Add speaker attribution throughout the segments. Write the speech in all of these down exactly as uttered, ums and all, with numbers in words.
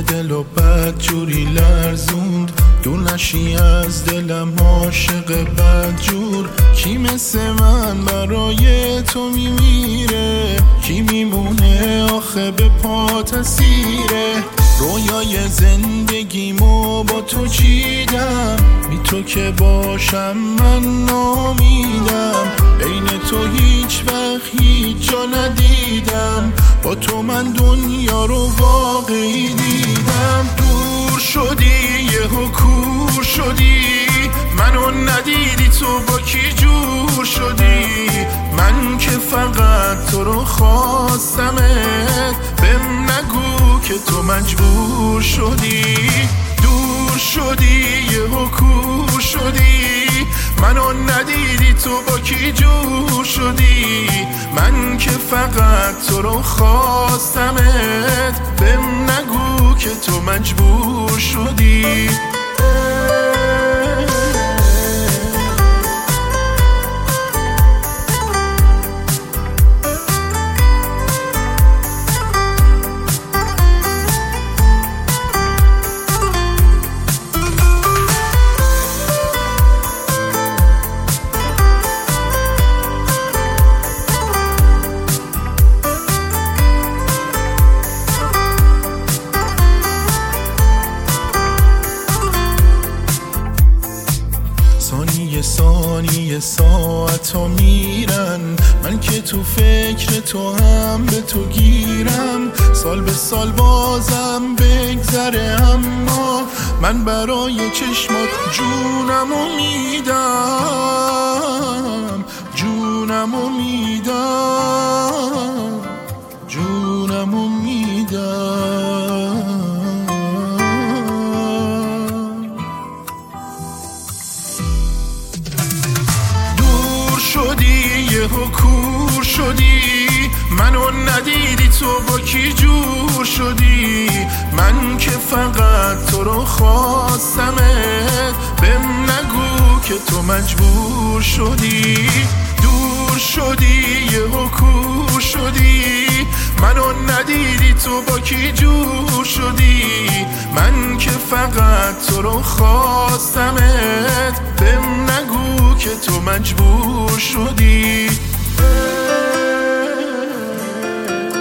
Speaker 1: دل و بد جوری لرزوند، دور نشی از دلم عاشق بد جور. کی مثل من برای تو میمیره، کی میمونه آخه به پا تسیره. رویای زندگیمو با تو چیدم، بی تو که باشم من نامیدم. بین تو هیچ وقت هیچ جا ندیدم، با تو من دنیا رو واقعی دیدم. دور شدی یهو کور شدی، منو ندیدی تو با کی جور شدی. من که فقط تو رو خواستمت، بهم نگو که تو مجبور شدی. دور شدی یهو کور شدی، منو ندیدی تو با کی جور شدی. من که فقط تو رو خواستمت، بهم نگو که تو مجبور شدی. ثانیه ثانیه ساعتا میرن، من که تو فکر تو هم به تو گیرم. سال به سال بازم بگذره، اما من برای چشمات جونمو میدم، جونمو میدم، جونمو میدم. شدی یهو کور شدی، منو ندیدی تو با کی جور شدی. من که فقط تو رو خواستمت، بهم نگو که تو مجبور شدی. دور شدی یهو کور شدی، منو ندیدی تو با کی جور شدی. من که فقط تو رو خواستمت، بهم نگو که تو مجبور شدی.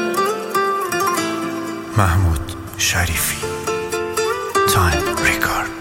Speaker 2: محمود شریفی، تایم ریکارد.